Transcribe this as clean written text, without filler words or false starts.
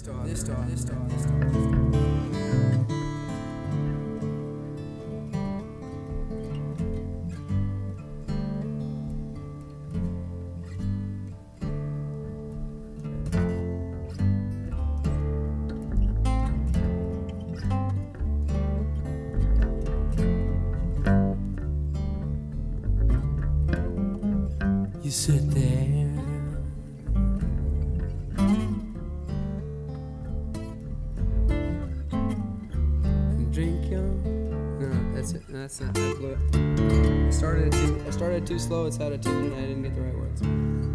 You sit there and drink your... No, that's it. That's not. I blew it. I started it too slow. It sounded too, and I didn't get the right words.